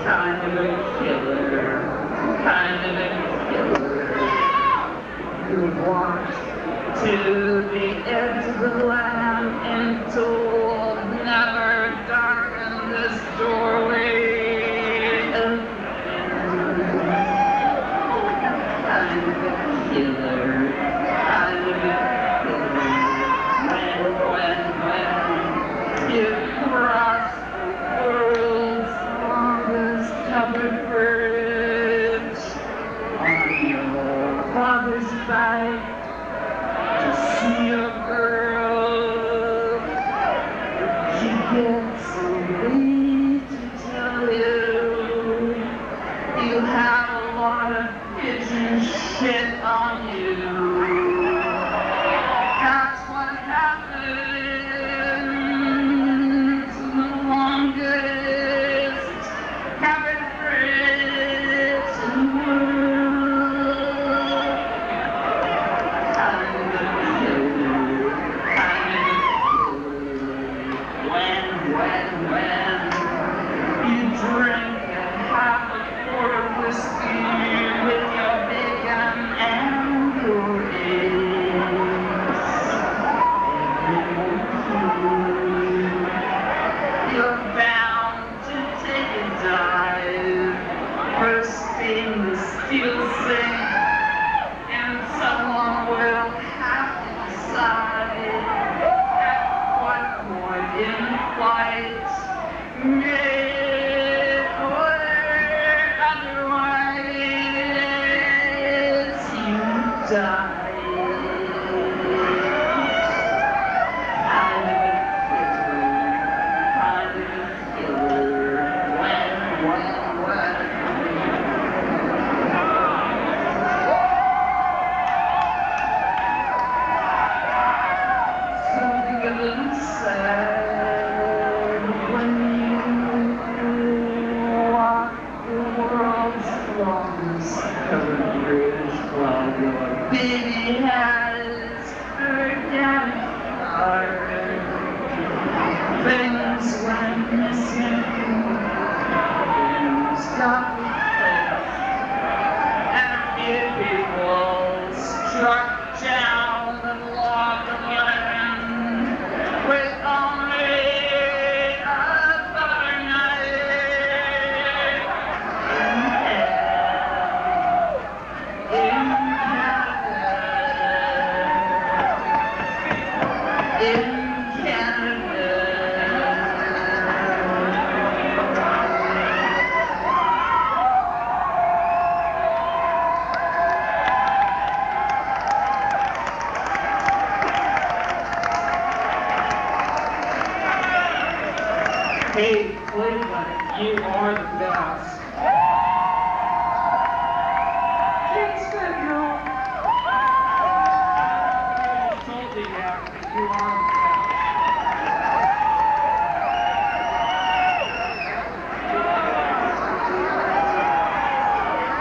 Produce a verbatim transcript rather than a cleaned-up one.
kind of a killer, kind of a killer. You walked to the edge of the land and told never darken this doorway again. Kind of a killer, kind of a killer. When, when, when you cross the world's longest covered bridge on your father's bike to see your girl, she gets away to tell you you have a lot of pigeon shit on you. That's what happens in the longest covered bridge in the world. Kind of a killer, kind of a killer. When, when, when you drink a half a quart of whiskey with your bacon and your eggs, you're bound to take a dive, bursting the steel sink, and someone will have to decide at what point in flight, mid or otherwise, you die. Kind of a killer, kind of a killer. When, when, when. Something a little sad when you walk the world's longest covered bridge while your baby has organic heart. Things went missing, things got